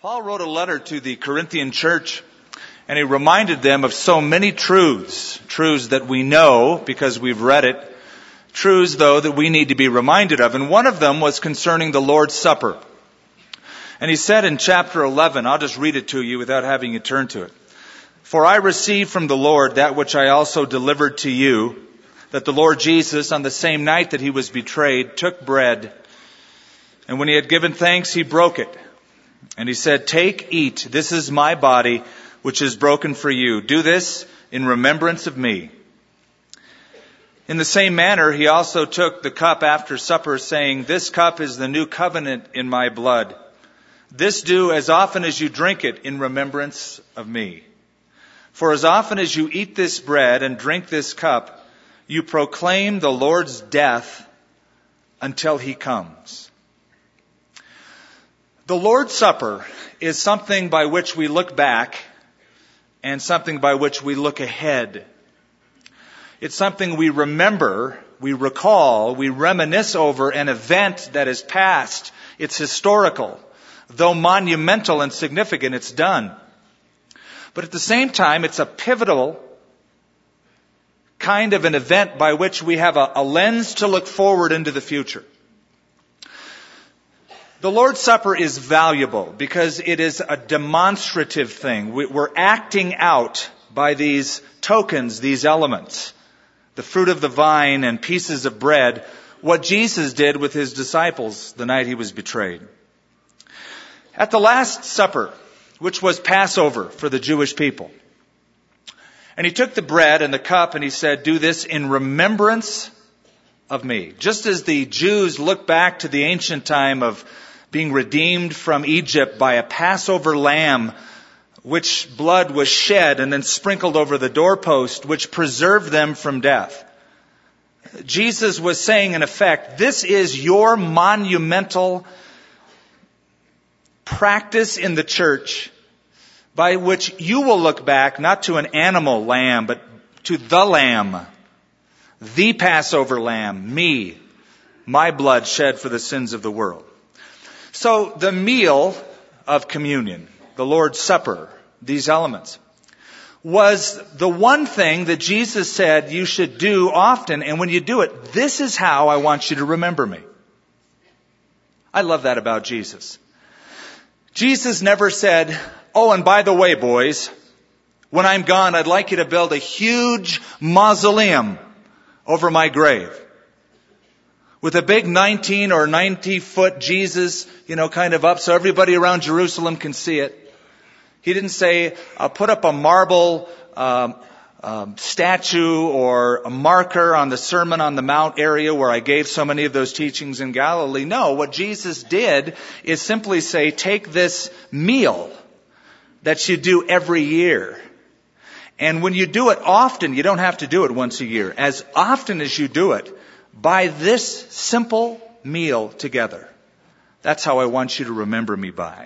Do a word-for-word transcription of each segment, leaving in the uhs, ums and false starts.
Paul wrote a letter to the Corinthian church, and he reminded them of so many truths, truths that we know because we've read it, truths, though, that we need to be reminded of. And one of them was concerning the Lord's Supper. And he said in chapter eleven, I'll just read it to you without having you turn to it. For I received from the Lord that which I also delivered to you, that the Lord Jesus, on the same night that he was betrayed, took bread, and when he had given thanks, he broke it. And he said, "Take, eat, this is my body, which is broken for you. Do this in remembrance of me." In the same manner, he also took the cup after supper, saying, "This cup is the new covenant in my blood. This do as often as you drink it in remembrance of me. For as often as you eat this bread and drink this cup, you proclaim the Lord's death until he comes." The Lord's Supper is something by which we look back and something by which we look ahead. It's something we remember, we recall, we reminisce over an event that is past. It's historical. Though monumental and significant, it's done. But at the same time, it's a pivotal kind of an event by which we have a, a lens to look forward into the future. The Lord's Supper is valuable because it is a demonstrative thing. We're acting out by these tokens, these elements, the fruit of the vine and pieces of bread, what Jesus did with his disciples the night he was betrayed. At the Last Supper, which was Passover for the Jewish people, and he took the bread and the cup and he said, "Do this in remembrance of me." Just as the Jews look back to the ancient time of being redeemed from Egypt by a Passover lamb, which blood was shed and then sprinkled over the doorpost, which preserved them from death. Jesus was saying, in effect, this is your monumental practice in the church by which you will look back not to an animal lamb, but to the Lamb, the Passover lamb, me, my blood shed for the sins of the world. So the meal of communion, the Lord's Supper, these elements, was the one thing that Jesus said you should do often. And when you do it, this is how I want you to remember me. I love that about Jesus. Jesus never said, "Oh, and by the way, boys, when I'm gone, I'd like you to build a huge mausoleum over my grave with a big nineteen or ninety foot Jesus, you know, kind of up so everybody around Jerusalem can see it." He didn't say, "I'll put up a marble um, um, statue or a marker on the Sermon on the Mount area where I gave so many of those teachings in Galilee." No, what Jesus did is simply say, take this meal that you do every year. And when you do it often, you don't have to do it once a year. As often as you do it, by this simple meal together. That's how I want you to remember me by.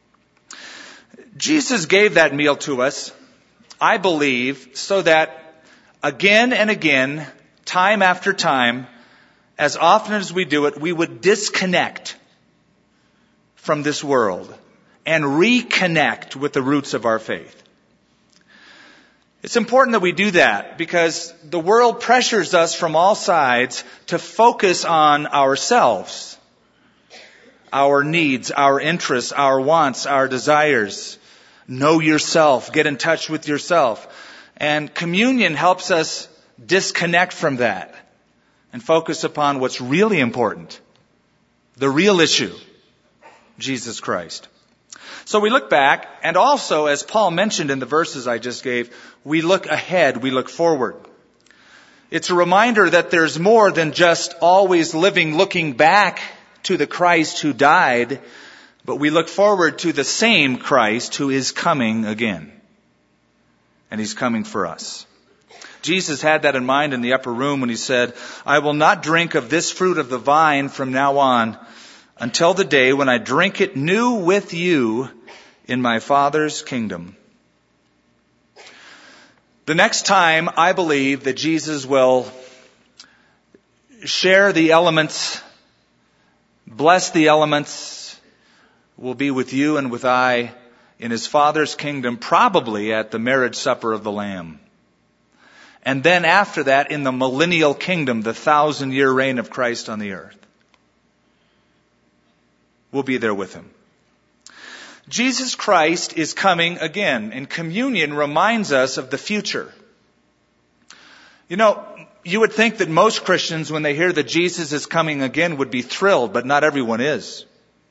Jesus gave that meal to us, I believe, so that again and again, time after time, as often as we do it, we would disconnect from this world and reconnect with the roots of our faith. It's important that we do that because the world pressures us from all sides to focus on ourselves, our needs, our interests, our wants, our desires. Know yourself. Get in touch with yourself. And communion helps us disconnect from that and focus upon what's really important, the real issue, Jesus Christ. So we look back, and also, as Paul mentioned in the verses I just gave, we look ahead, we look forward. It's a reminder that there's more than just always living looking back to the Christ who died, but we look forward to the same Christ who is coming again. And he's coming for us. Jesus had that in mind in the upper room when he said, "I will not drink of this fruit of the vine from now on until the day when I drink it new with you in my Father's kingdom." The next time, I believe that Jesus will share the elements, bless the elements, will be with you and with I in his Father's kingdom, probably at the marriage supper of the Lamb. And then after that, in the millennial kingdom, the thousand-year reign of Christ on the earth. We'll be there with him. Jesus Christ is coming again, and communion reminds us of the future. You know, you would think that most Christians, when they hear that Jesus is coming again, would be thrilled, but not everyone is.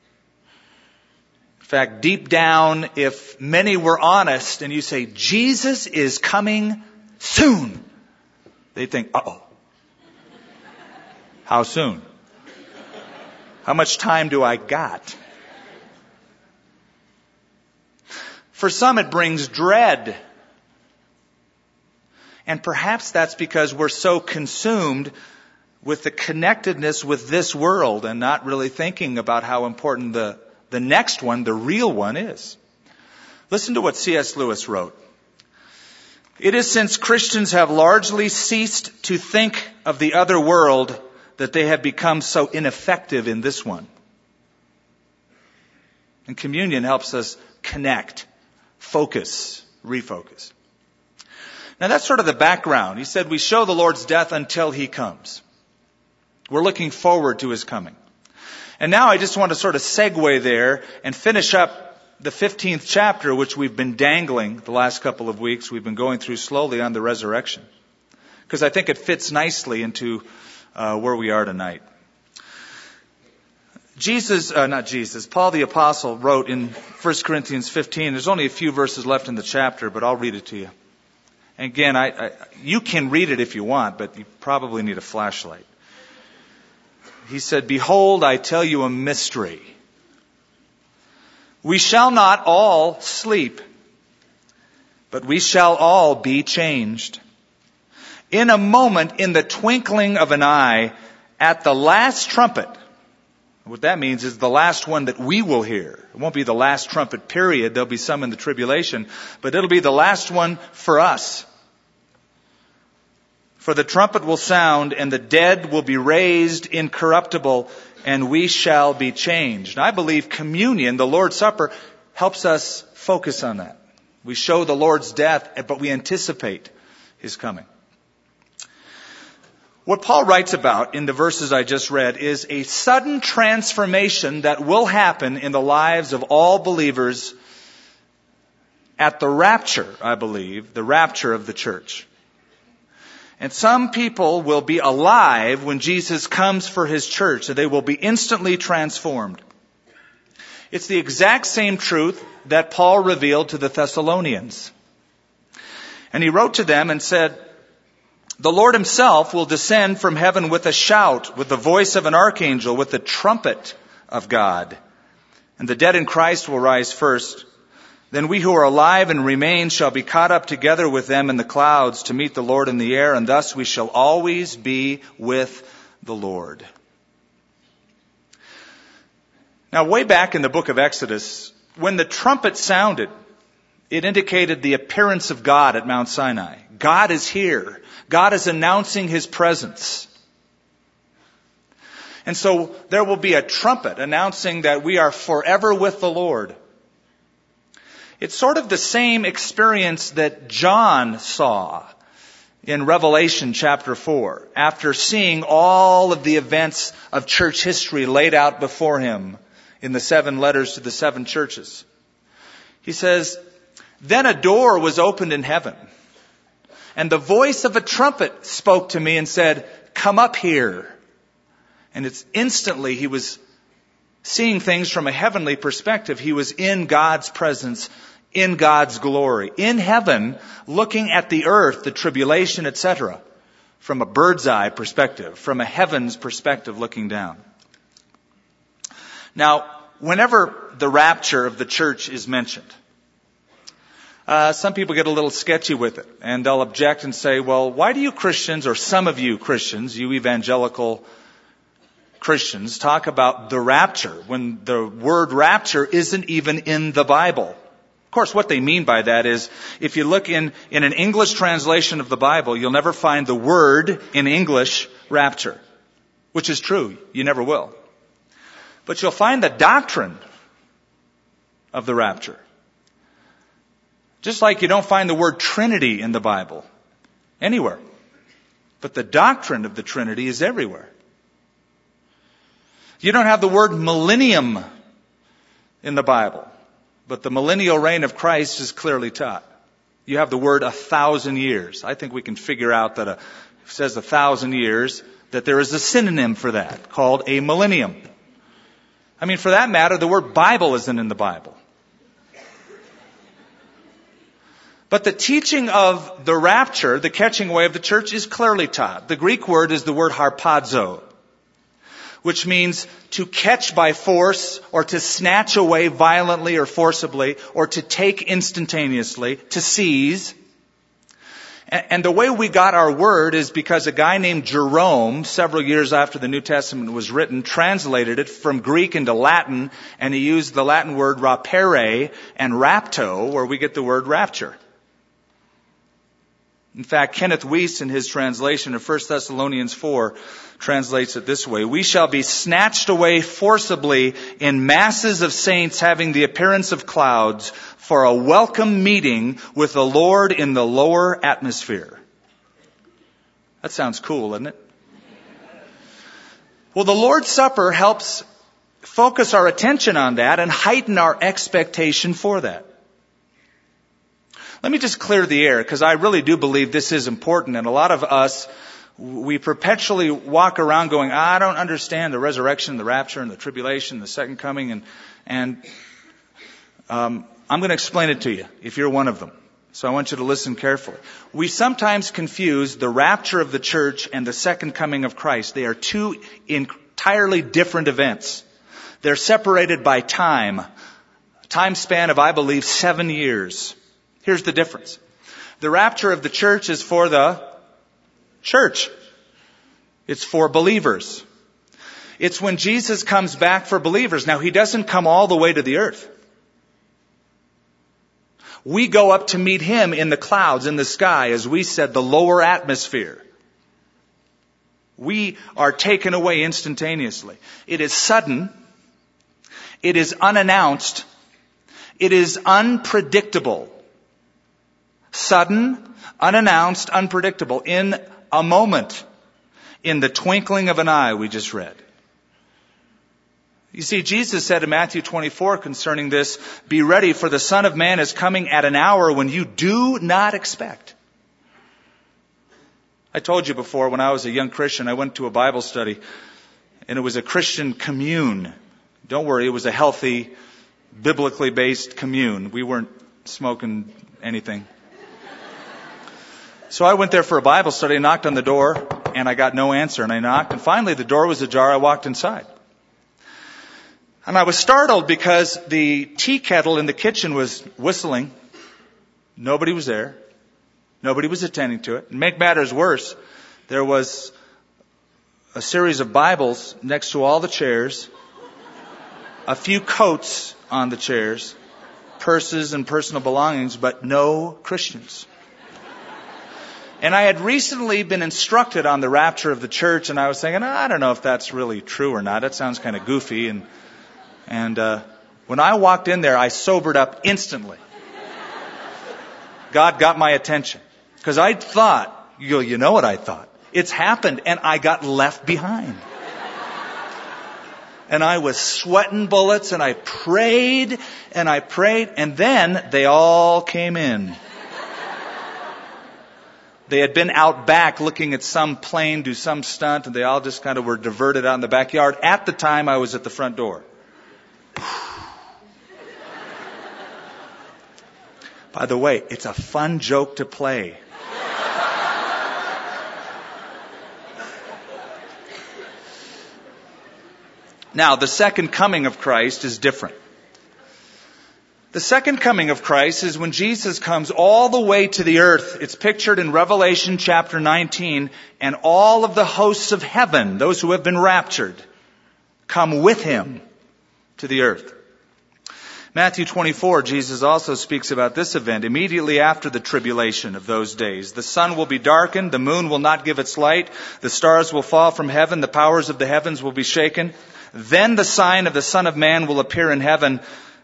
In fact, deep down, if many were honest and you say, Jesus is coming soon, they think, uh-oh. How soon? How much time do I got? For some, it brings dread. And perhaps that's because we're so consumed with the connectedness with this world and not really thinking about how important the, the next one, the real one, is. Listen to what C S Lewis wrote. It is since Christians have largely ceased to think of the other world that they have become so ineffective in this one. And communion helps us connect, focus, refocus. Now that's sort of the background. He said we show the Lord's death until he comes. We're looking forward to his coming. And now I just want to sort of segue there and finish up the fifteenth chapter, which we've been dangling the last couple of weeks. We've been going through slowly on the resurrection. Because I think it fits nicely into uh, where we are tonight. Jesus, uh, not Jesus, Paul the Apostle wrote in First Corinthians fifteen, there's only a few verses left in the chapter, but I'll read it to you. And again, I, I, you can read it if you want, but you probably need a flashlight. He said, "Behold, I tell you a mystery. We shall not all sleep, but we shall all be changed. In a moment, in the twinkling of an eye, at the last trumpet." What that means is the last one that we will hear. It won't be the last trumpet, period. There'll be some in the tribulation, but it'll be the last one for us. "For the trumpet will sound, and the dead will be raised incorruptible, and we shall be changed." And I believe communion, the Lord's Supper, helps us focus on that. We show the Lord's death, but we anticipate his coming. What Paul writes about in the verses I just read is a sudden transformation that will happen in the lives of all believers at the rapture, I believe, the rapture of the church. And some people will be alive when Jesus comes for his church, and they will be instantly transformed. It's the exact same truth that Paul revealed to the Thessalonians. And he wrote to them and said, "The Lord himself will descend from heaven with a shout, with the voice of an archangel, with the trumpet of God. And the dead in Christ will rise first. Then we who are alive and remain shall be caught up together with them in the clouds to meet the Lord in the air, and thus we shall always be with the Lord." Now, way back in the book of Exodus, when the trumpet sounded, it indicated the appearance of God at Mount Sinai. God is here. God is announcing his presence. And so there will be a trumpet announcing that we are forever with the Lord. It's sort of the same experience that John saw in Revelation chapter four, after seeing all of the events of church history laid out before him in the seven letters to the seven churches. He says, "Then a door was opened in heaven, and the voice of a trumpet spoke to me and said, 'Come up here.'" And it's instantly he was seeing things from a heavenly perspective. He was in God's presence, in God's glory, in heaven, looking at the earth, the tribulation, et cetera, from a bird's eye perspective, from a heaven's perspective looking down. Now, whenever the rapture of the church is mentioned, uh, some people get a little sketchy with it, and they'll object and say, "Well, why do you Christians, or some of you Christians, you evangelical Christians, talk about the rapture when the word rapture isn't even in the Bible?" Of course, what they mean by that is, if you look in, in an English translation of the Bible, you'll never find the word in English rapture, which is true. You never will. But you'll find the doctrine of the rapture. Just like you don't find the word Trinity in the Bible anywhere. But the doctrine of the Trinity is everywhere. You don't have the word millennium in the Bible. But the millennial reign of Christ is clearly taught. You have the word a thousand years. I think we can figure out that a, if it says a thousand years, that there is a synonym for that called a millennium. I mean, for that matter, the word Bible isn't in the Bible. But the teaching of the rapture, the catching away of the church, is clearly taught. The Greek word is the word harpazo, which means to catch by force or to snatch away violently or forcibly or to take instantaneously, to seize. And the way we got our word is because a guy named Jerome, several years after the New Testament was written, translated it from Greek into Latin, and he used the Latin word rapere and rapto, where we get the word rapture. In fact, Kenneth Weiss, in his translation of First Thessalonians four, translates it this way: "We shall be snatched away forcibly in masses of saints having the appearance of clouds for a welcome meeting with the Lord in the lower atmosphere." That sounds cool, doesn't it? Well, the Lord's Supper helps focus our attention on that and heighten our expectation for that. Let me just clear the air, because I really do believe this is important. And a lot of us, we perpetually walk around going, I don't understand the resurrection, the rapture, and the tribulation, the second coming. And, and um, I'm going to explain it to you, if you're one of them. So I want you to listen carefully. We sometimes confuse the rapture of the church and the second coming of Christ. They are two entirely different events. They're separated by time. A time span of, I believe, seven years. Here's the difference. The rapture of the church is for the church. It's for believers. It's when Jesus comes back for believers. Now, He doesn't come all the way to the earth. We go up to meet Him in the clouds, in the sky, as we said, the lower atmosphere. We are taken away instantaneously. It is sudden. It is unannounced. It is unpredictable. Sudden, unannounced, unpredictable, in a moment, in the twinkling of an eye, we just read. You see, Jesus said in Matthew twenty-four concerning this, "Be ready, for the Son of Man is coming at an hour when you do not expect." I told you before, when I was a young Christian, I went to a Bible study, and it was a Christian commune. Don't worry, it was a healthy, biblically based commune. We weren't smoking anything. So I went there for a Bible study, knocked on the door, and I got no answer. And I knocked, and finally the door was ajar. I walked inside. And I was startled because the tea kettle in the kitchen was whistling. Nobody was there. Nobody was attending to it. And make matters worse, there was a series of Bibles next to all the chairs, a few coats on the chairs, purses and personal belongings, but no Christians. And I had recently been instructed on the rapture of the church, and I was thinking, I don't know if that's really true or not. That sounds kind of goofy. And and uh, when I walked in there, I sobered up instantly. God got my attention. Because I thought, you, you know what I thought? It's happened, and I got left behind. And I was sweating bullets, and I prayed, and I prayed, and then they all came in. They had been out back looking at some plane do some stunt, and they all just kind of were diverted out in the backyard. At the time, I was at the front door. By the way, it's a fun joke to play. Now, the second coming of Christ is different. The second coming of Christ is when Jesus comes all the way to the earth. It's pictured in Revelation chapter nineteen, and all of the hosts of heaven, those who have been raptured, come with Him to the earth. Matthew twenty-four, Jesus also speaks about this event. Immediately after the tribulation of those days, the sun will be darkened, the moon will not give its light, the stars will fall from heaven, the powers of the heavens will be shaken. Then the sign of the Son of Man will appear in heaven,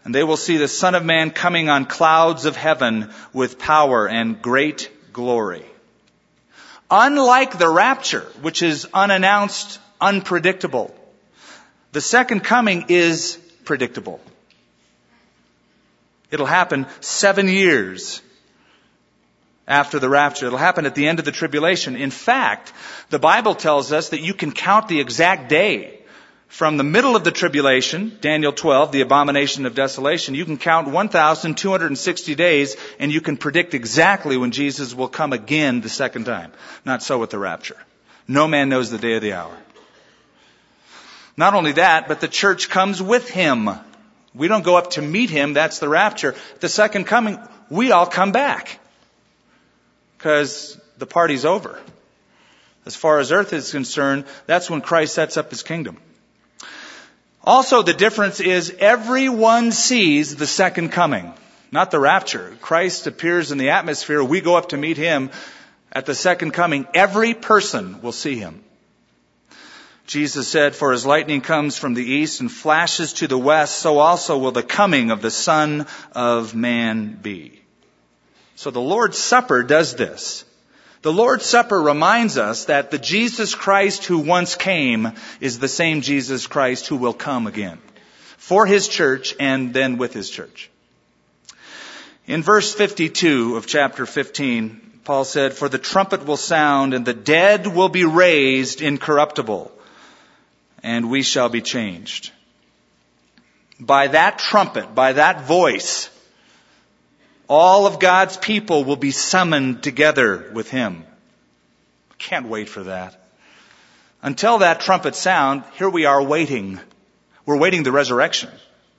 And they will see the Son of Man coming on clouds of heaven with power and great glory. Unlike the rapture, which is unannounced, unpredictable, the second coming is predictable. It'll happen seven years after the rapture. It'll happen at the end of the tribulation. In fact, the Bible tells us that you can count the exact day from the middle of the tribulation, Daniel twelve, the abomination of desolation. You can count one thousand two hundred sixty days, and you can predict exactly when Jesus will come again the second time. Not so with the rapture. No man knows the day or the hour. Not only that, but the church comes with him. We don't go up to meet him. That's the rapture. The second coming, we all come back. Because the party's over. As far as earth is concerned, that's when Christ sets up his kingdom. Also, the difference is everyone sees the second coming, not the rapture. Christ appears in the atmosphere. We go up to meet him. At the second coming, every person will see him. Jesus said, "For as lightning comes from the east and flashes to the west, so also will the coming of the Son of Man be." So the Lord's Supper does this. The Lord's Supper reminds us that the Jesus Christ who once came is the same Jesus Christ who will come again for his church and then with his church. In verse fifty-two of chapter fifteen, Paul said, "For the trumpet will sound and the dead will be raised incorruptible, and we shall be changed." By that trumpet, by that voice, all of God's people will be summoned together with him. Can't wait for that. Until that trumpet sound, here we are waiting. We're waiting the resurrection.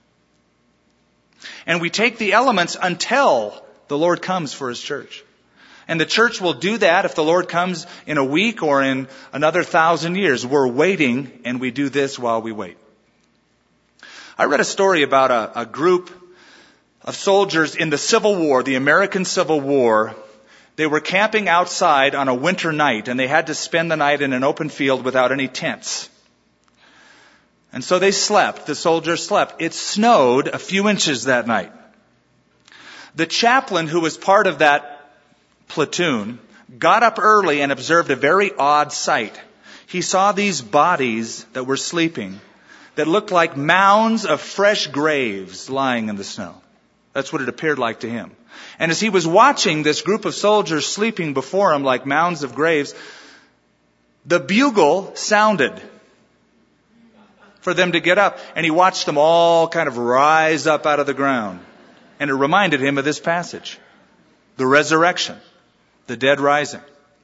And we take the elements until the Lord comes for his church. And the church will do that if the Lord comes in a week or in another thousand years. We're waiting, and we do this while we wait. I read a story about a, a group of soldiers in the Civil War, the American Civil War. They were camping outside on a winter night, and they had to spend the night in an open field without any tents. And so they slept. The soldiers slept. It snowed a few inches that night. The chaplain, who was part of that platoon, got up early and observed a very odd sight. He saw these bodies that were sleeping that looked like mounds of fresh graves lying in the snow. That's what it appeared like to him. And as he was watching this group of soldiers sleeping before him like mounds of graves, the bugle sounded for them to get up. And he watched them all kind of rise up out of the ground. And it reminded him of this passage. The resurrection. The dead rising.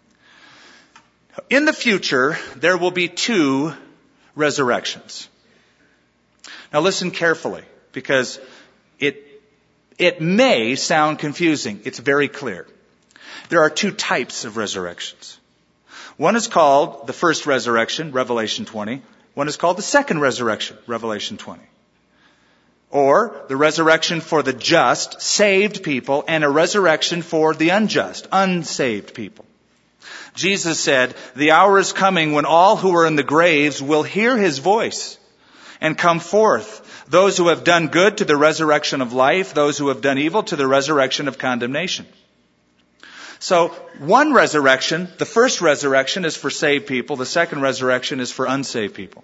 In the future, there will be two resurrections. Now listen carefully, because it It may sound confusing. It's very clear. There are two types of resurrections. One is called the first resurrection, Revelation twenty. One is called the second resurrection, Revelation twenty. Or the resurrection for the just, saved people, and a resurrection for the unjust, unsaved people. Jesus said, "The hour is coming when all who are in the graves will hear his voice and come forth. Those who have done good to the resurrection of life, those who have done evil to the resurrection of condemnation." So, one resurrection, the first resurrection is for saved people, the second resurrection is for unsaved people.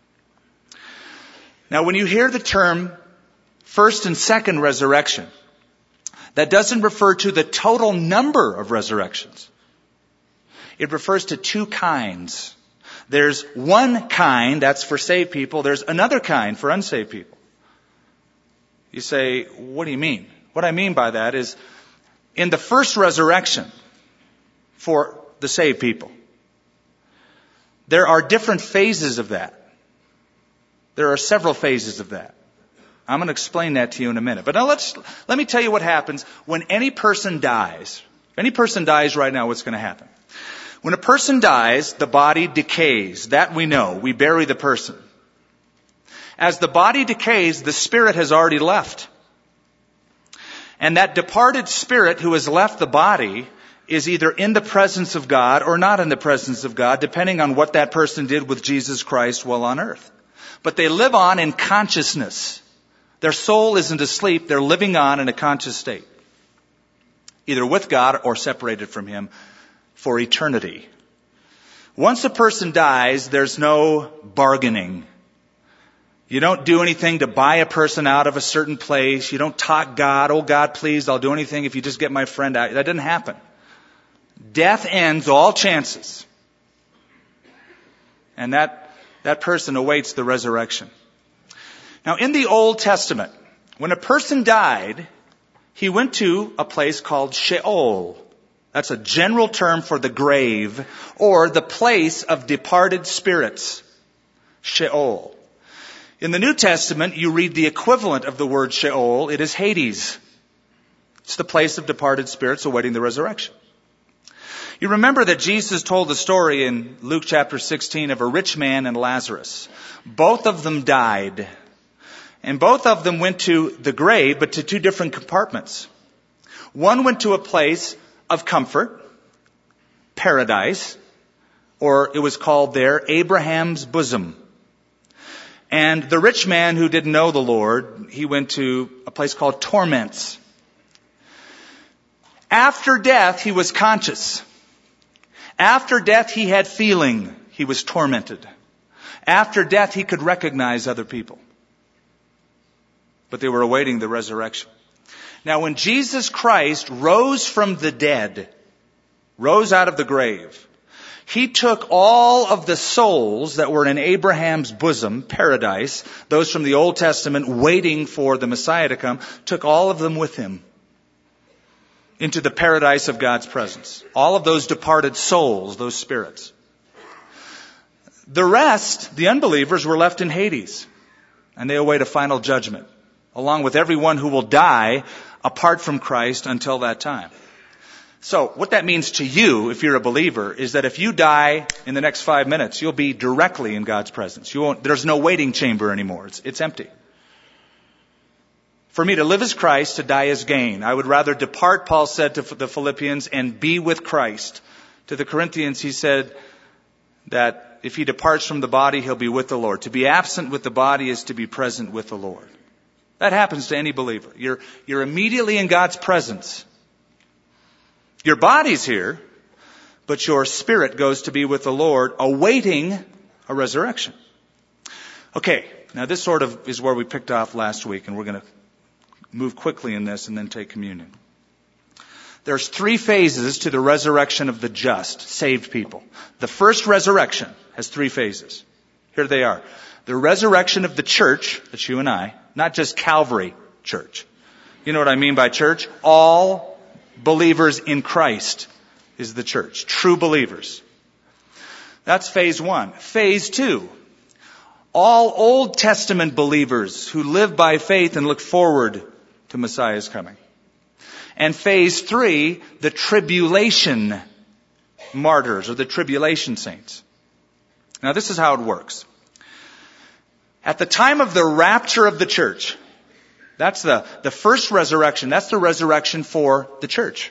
Now, when you hear the term first and second resurrection, that doesn't refer to the total number of resurrections. It refers to two kinds. There's one kind, that's for saved people. There's another kind for unsaved people. You say, what do you mean? What I mean by that is, in the first resurrection for the saved people, there are different phases of that. There are several phases of that. I'm going to explain that to you in a minute. But now let's, let me tell you what happens when any person dies. If any person dies right now, what's going to happen? When a person dies, the body decays. That we know. We bury the person. As the body decays, the spirit has already left. And that departed spirit who has left the body is either in the presence of God or not in the presence of God, depending on what that person did with Jesus Christ while on earth. But they live on in consciousness. Their soul isn't asleep. They're living on in a conscious state, either with God or separated from Him for eternity. Once a person dies, there's no bargaining. You don't do anything to buy a person out of a certain place. You don't talk God, oh God, please, I'll do anything if you just get my friend out. That doesn't happen. Death ends all chances. And that, that person awaits the resurrection. Now, in the Old Testament, when a person died, he went to a place called Sheol. That's a general term for the grave, or the place of departed spirits. Sheol. In the New Testament, you read the equivalent of the word Sheol. It is Hades. It's the place of departed spirits awaiting the resurrection. You remember that Jesus told the story in Luke chapter sixteen of a rich man and Lazarus. Both of them died. And both of them went to the grave, but to two different compartments. One went to a place of comfort, paradise, or it was called there Abraham's bosom. And the rich man who didn't know the Lord, he went to a place called torments. After death, he was conscious. After death, he had feeling. He was tormented. After death, he could recognize other people. But they were awaiting the resurrection. Now, when Jesus Christ rose from the dead, rose out of the grave, He took all of the souls that were in Abraham's bosom, paradise, those from the Old Testament waiting for the Messiah to come, took all of them with Him into the paradise of God's presence. All of those departed souls, those spirits. The rest, the unbelievers, were left in Hades, and they await a final judgment, along with everyone who will die apart from Christ until that time. So what that means to you, if you're a believer, is that if you die in the next five minutes, you'll be directly in God's presence. You won't, there's no waiting chamber anymore. It's, it's empty. For me, to live as Christ, to die as gain. I would rather depart, Paul said to the Philippians, and be with Christ. To the Corinthians, he said that if he departs from the body, he'll be with the Lord. To be absent with the body is to be present with the Lord. That happens to any believer. You're, you're immediately in God's presence. Your body's here, but your spirit goes to be with the Lord, awaiting a resurrection. Okay, now this sort of is where we picked off last week, and we're going to move quickly in this and then take communion. There's three phases to the resurrection of the just, saved people. The first resurrection has three phases. Here they are. The resurrection of the church, that's you and I, not just Calvary Church. You know what I mean by church? All believers in Christ is the church. True believers. That's phase one. Phase two. All Old Testament believers who live by faith and look forward to Messiah's coming. And phase three, the tribulation martyrs or the tribulation saints. Now this is how it works. At the time of the rapture of the church, that's the, the first resurrection. That's the resurrection for the church.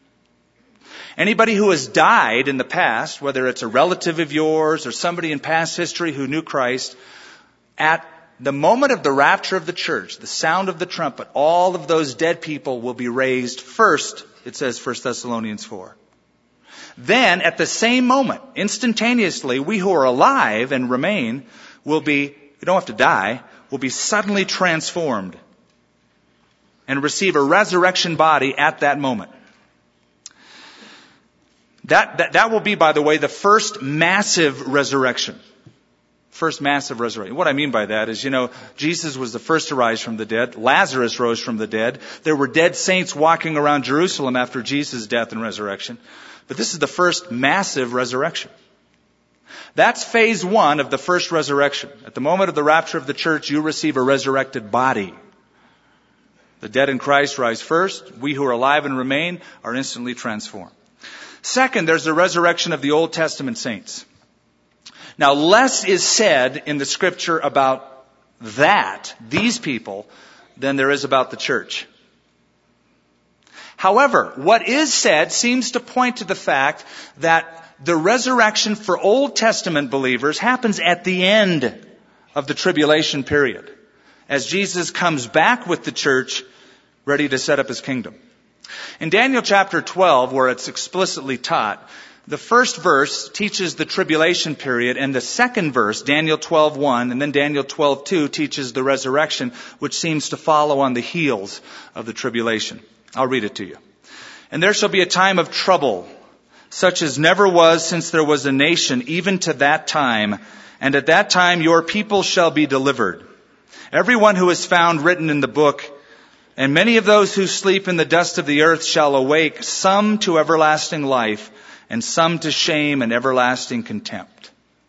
Anybody who has died in the past, whether it's a relative of yours or somebody in past history who knew Christ, at the moment of the rapture of the church, the sound of the trumpet, all of those dead people will be raised first, it says First Thessalonians four. Then, at the same moment, instantaneously, we who are alive and remain will be, we don't have to die, will be suddenly transformed and receive a resurrection body at that moment. That, that, that will be, by the way, the first massive resurrection. First massive resurrection. What I mean by that is, you know, Jesus was the first to rise from the dead. Lazarus rose from the dead. There were dead saints walking around Jerusalem after Jesus' death and resurrection. But this is the first massive resurrection. That's phase one of the first resurrection. At the moment of the rapture of the church, you receive a resurrected body. The dead in Christ rise first. We who are alive and remain are instantly transformed. Second, there's the resurrection of the Old Testament saints. Now, less is said in the Scripture about that, these people, than there is about the church. However, what is said seems to point to the fact that the resurrection for Old Testament believers happens at the end of the tribulation period. as Jesus comes back with the church ready to set up his kingdom. In Daniel chapter twelve, where it's explicitly taught, the first verse teaches the tribulation period, and the second verse, Daniel twelve one, and then Daniel twelve two, teaches the resurrection, which seems to follow on the heels of the tribulation. I'll read it to you. And there shall be a time of trouble, such as never was since there was a nation, even to that time. And at that time your people shall be delivered. Everyone who is found written in the book, and many of those who sleep in the dust of the earth shall awake, some to everlasting life, and some to shame and everlasting contempt.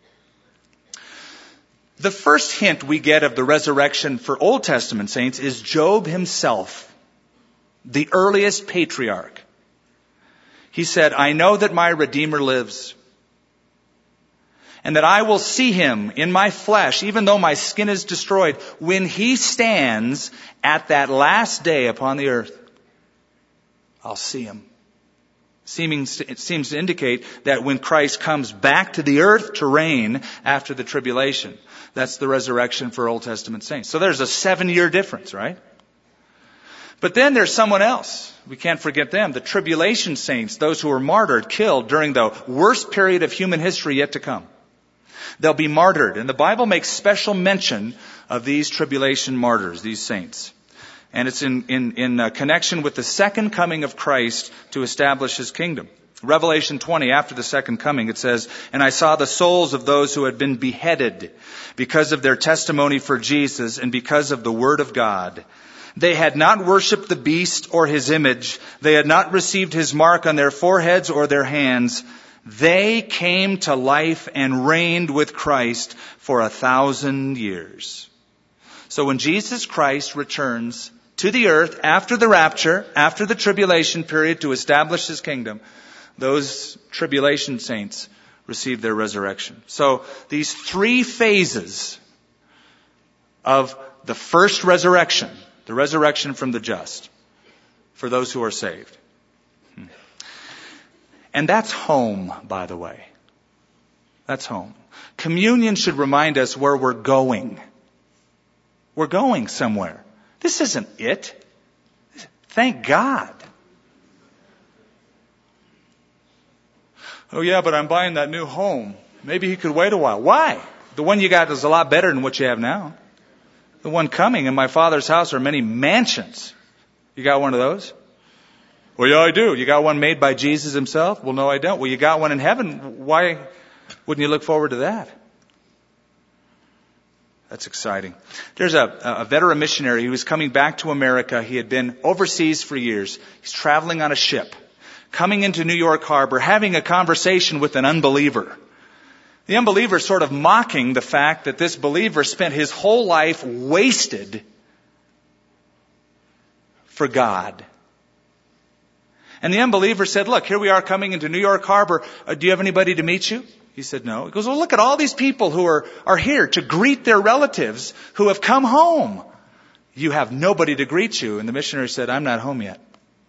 The first hint we get of the resurrection for Old Testament saints is Job himself, the earliest patriarch. He said, I know that my Redeemer lives, and that I will see him in my flesh, even though my skin is destroyed, when he stands at that last day upon the earth. I'll see him. Seeming, it seems to indicate that when Christ comes back to the earth to reign after the tribulation, that's the resurrection for Old Testament saints. So there's a seven-year difference, right? But then there's someone else. We can't forget them. The tribulation saints, those who were martyred, killed during the worst period of human history yet to come. They'll be martyred. And the Bible makes special mention of these tribulation martyrs, these saints. And it's in, in, in uh, connection with the second coming of Christ to establish his kingdom. Revelation twenty, after the second coming, it says, and I saw the souls of those who had been beheaded because of their testimony for Jesus and because of the word of God. They had not worshipped the beast or his image. They had not received his mark on their foreheads or their hands. They came to life and reigned with Christ for a thousand years. So when Jesus Christ returns to the earth after the rapture, after the tribulation period to establish his kingdom, those tribulation saints receive their resurrection. So these three phases of the first resurrection, the resurrection from the just, for those who are saved. And that's home, by the way. That's home. Communion should remind us where we're going. We're going somewhere. This isn't it. Thank God. Oh yeah, but I'm buying that new home. Maybe he could wait a while. Why? The one you got is a lot better than what you have now. The one coming in my Father's house are many mansions. You got one of those? Well, yeah, I do. You got one made by Jesus himself? Well, no, I don't. Well, you got one in heaven. Why wouldn't you look forward to that? That's exciting. There's a, a veteran missionary who was coming back to America. He had been overseas for years. He's traveling on a ship, coming into New York Harbor, having a conversation with an unbeliever. The unbeliever sort of mocking the fact that this believer spent his whole life wasted for God. And the unbeliever said, look, here we are coming into New York Harbor. Uh, do you have anybody to meet you? He said, no. He goes, well, look at all these people who are, are here to greet their relatives who have come home. You have nobody to greet you. And the missionary said, I'm not home yet.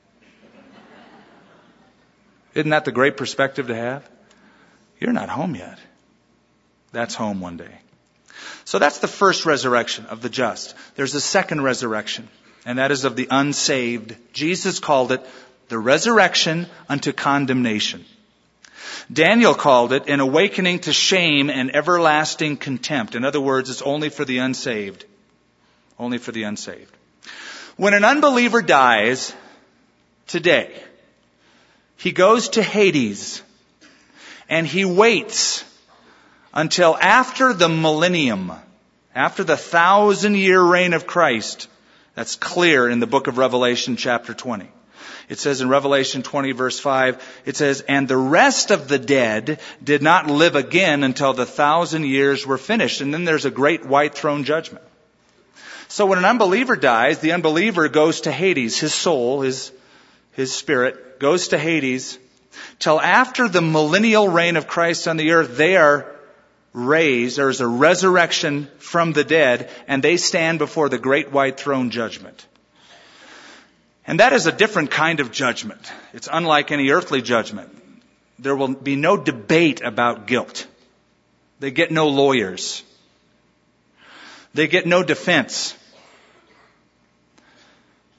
Isn't that the great perspective to have? You're not home yet. That's home one day. So that's the first resurrection of the just. There's a second resurrection, and that is of the unsaved. Jesus called it the resurrection unto condemnation. Daniel called it an awakening to shame and everlasting contempt. In other words, it's only for the unsaved. Only for the unsaved. When an unbeliever dies today, he goes to Hades and he waits until after the millennium, after the thousand year reign of Christ. That's clear in the book of Revelation chapter twenty. It says in Revelation twenty verse five, it says, and the rest of the dead did not live again until the thousand years were finished. And then there's a great white throne judgment. So when an unbeliever dies, the unbeliever goes to Hades. His soul, his, his spirit goes to Hades till after the millennial reign of Christ on the earth. They are raised. There's a resurrection from the dead, and they stand before the great white throne judgment. And that is a different kind of judgment. It's unlike any earthly judgment. There will be no debate about guilt. They get no lawyers. They get no defense.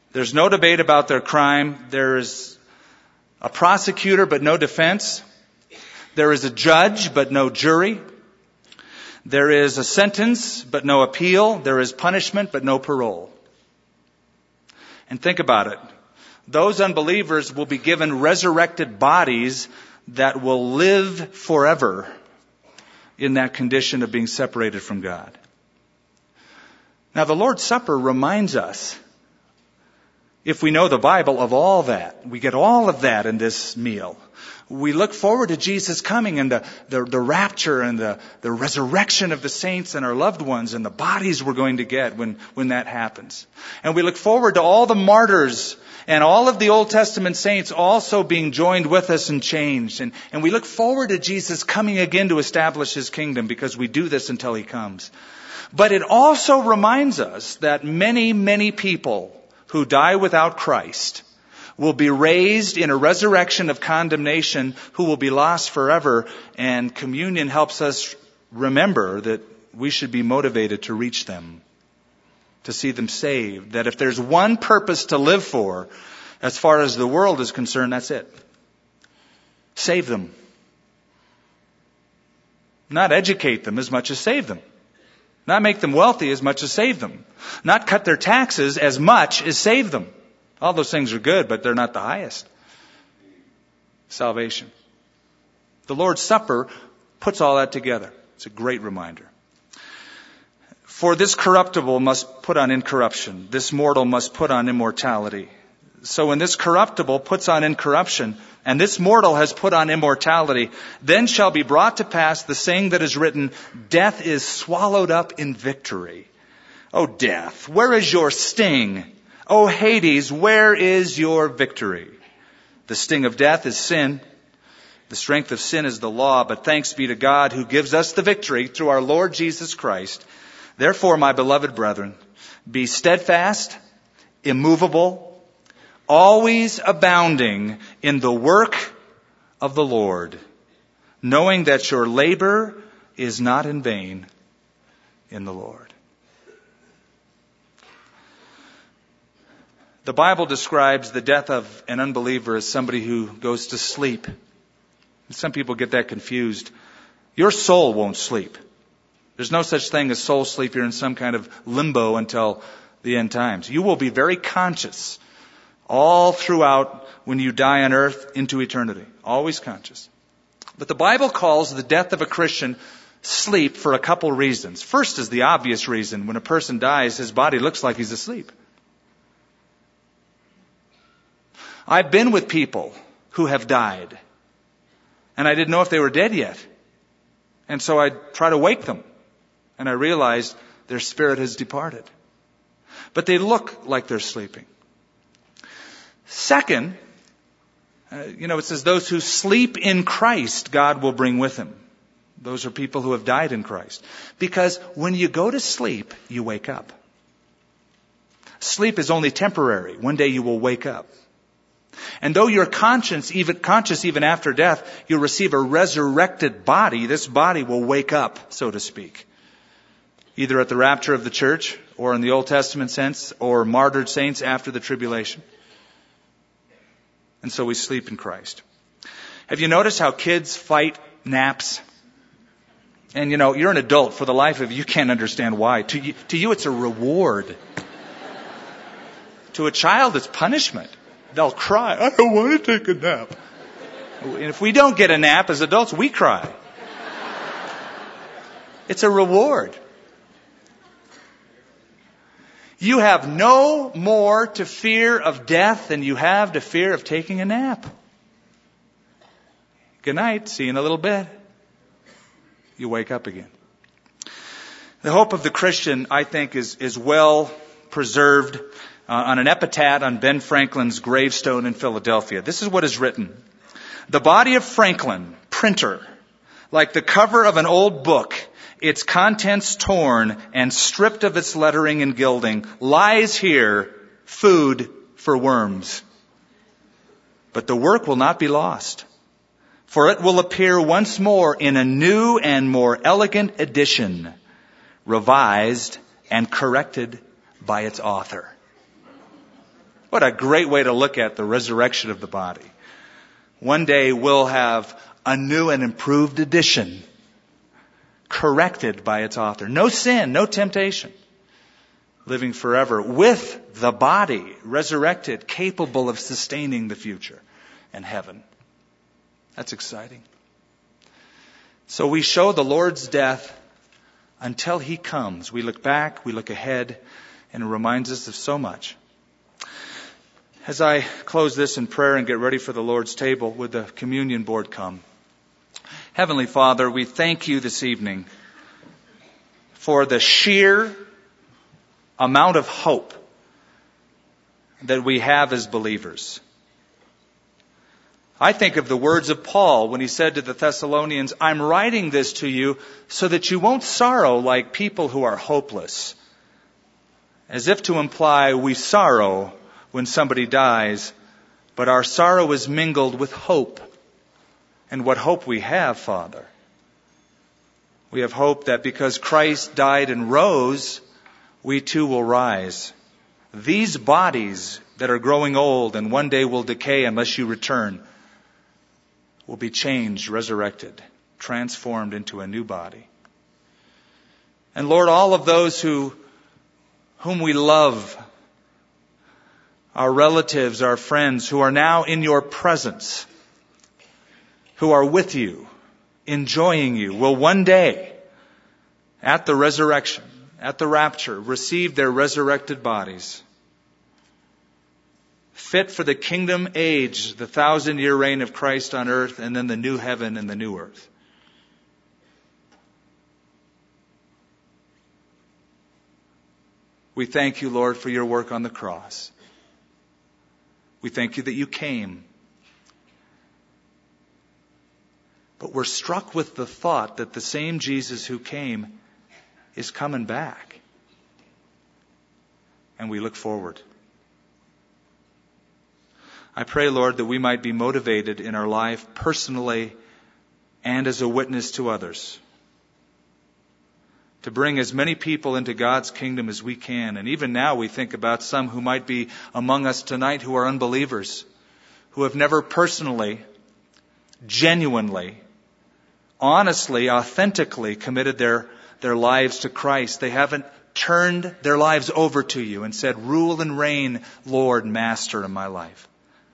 There's no debate about their crime. There is a prosecutor but no defense. There is a judge but no jury. There is a sentence but no appeal. There is punishment but no parole. And think about it. Those unbelievers will be given resurrected bodies that will live forever in that condition of being separated from God. Now, the Lord's Supper reminds us, if we know the Bible, of all that. We get all of that in this meal. We look forward to Jesus coming and the, the, the rapture and the, the resurrection of the saints and our loved ones and the bodies we're going to get when, when that happens. And we look forward to all the martyrs and all of the Old Testament saints also being joined with us and changed. And, and we look forward to Jesus coming again to establish His kingdom, because we do this until He comes. But it also reminds us that many, many people who die without Christ will be raised in a resurrection of condemnation, who will be lost forever. And communion helps us remember that we should be motivated to reach them, to see them saved. That if there's one purpose to live for, as far as the world is concerned, that's it. Save them. Not educate them as much as save them. Not make them wealthy as much as save them. Not cut their taxes as much as save them. All those things are good, but they're not the highest. Salvation. The Lord's Supper puts all that together. It's a great reminder. For this corruptible must put on incorruption. This mortal must put on immortality. So when this corruptible puts on incorruption, and this mortal has put on immortality, then shall be brought to pass the saying that is written, death is swallowed up in victory. O death, where is your sting? O Hades, where is your victory? The sting of death is sin. The strength of sin is the law, but thanks be to God who gives us the victory through our Lord Jesus Christ. Therefore, my beloved brethren, be steadfast, immovable, always abounding in the work of the Lord, knowing that your labor is not in vain in the Lord. The Bible describes the death of an unbeliever as somebody who goes to sleep. Some people get that confused. Your soul won't sleep. There's no such thing as soul sleep. You're in some kind of limbo until the end times. You will be very conscious all throughout when you die on earth into eternity. Always conscious. But the Bible calls the death of a Christian sleep for a couple reasons. First is the obvious reason. When a person dies, his body looks like he's asleep. I've been with people who have died, and I didn't know if they were dead yet. And so I try to wake them, and I realized their spirit has departed. But they look like they're sleeping. Second, uh, you know, it says those who sleep in Christ, God will bring with Him. Those are people who have died in Christ. Because when you go to sleep, you wake up. Sleep is only temporary. One day you will wake up. And though you're conscious even, conscious even after death, you'll receive a resurrected body. This body will wake up, so to speak. Either at the rapture of the church, or in the Old Testament sense, or martyred saints after the tribulation. And so we sleep in Christ. Have you noticed how kids fight naps? And you know, you're an adult. For the life of you, you can't understand why. To you, to you it's a reward. To a child, it's punishment. They'll cry, I don't want to take a nap. And if we don't get a nap as adults, we cry. It's a reward. You have no more to fear of death than you have to fear of taking a nap. Good night. See you in a little bit. You wake up again. The hope of the Christian, I think, is, is well preserved uh, on an epitaph on Ben Franklin's gravestone in Philadelphia. This is what is written. The body of Franklin, printer, like the cover of an old book, its contents torn and stripped of its lettering and gilding, lies here, food for worms. But the work will not be lost, for it will appear once more in a new and more elegant edition, revised and corrected by its author. What a great way to look at the resurrection of the body. One day we'll have a new and improved edition, corrected by its author. No sin, no temptation. Living forever with the body, resurrected, capable of sustaining the future and heaven. That's exciting. So we show the Lord's death until He comes. We look back, we look ahead, and it reminds us of so much. As I close this in prayer and get ready for the Lord's table, would the communion board come? Heavenly Father, we thank You this evening for the sheer amount of hope that we have as believers. I think of the words of Paul when he said to the Thessalonians, I'm writing this to you so that you won't sorrow like people who are hopeless. As if to imply we sorrow when somebody dies, but our sorrow is mingled with hope. And what hope we have, Father. We have hope that because Christ died and rose, we too will rise. These bodies that are growing old and one day will decay unless You return will be changed, resurrected, transformed into a new body. And Lord, all of those who, whom we love, our relatives, our friends, who are now in Your presence, who are with You, enjoying You, will one day, at the resurrection, at the rapture, receive their resurrected bodies, fit for the kingdom age, the thousand-year reign of Christ on earth, and then the new heaven and the new earth. We thank You, Lord, for Your work on the cross. We thank You that You came. But we're struck with the thought that the same Jesus who came is coming back. And we look forward. I pray, Lord, that we might be motivated in our life personally and as a witness to others, to bring as many people into God's kingdom as we can. And even now we think about some who might be among us tonight who are unbelievers, who have never personally, genuinely, honestly, authentically committed their, their lives to Christ. They haven't turned their lives over to You and said, rule and reign, Lord, Master in my life.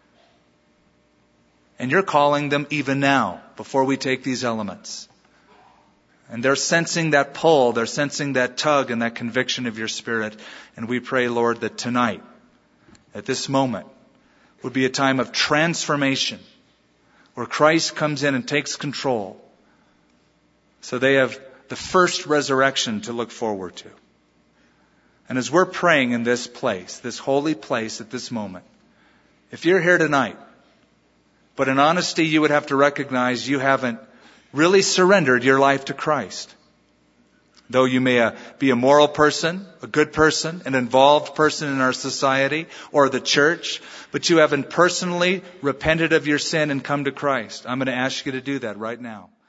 And You're calling them even now, before we take these elements. And they're sensing that pull, they're sensing that tug and that conviction of Your Spirit. And we pray, Lord, that tonight, at this moment, would be a time of transformation, where Christ comes in and takes control. So they have the first resurrection to look forward to. And as we're praying in this place, this holy place at this moment, if you're here tonight, but in honesty you would have to recognize you haven't really surrendered your life to Christ. Though you may uh, be a moral person, a good person, an involved person in our society or the church, but you haven't personally repented of your sin and come to Christ. I'm going to ask you to do that right now.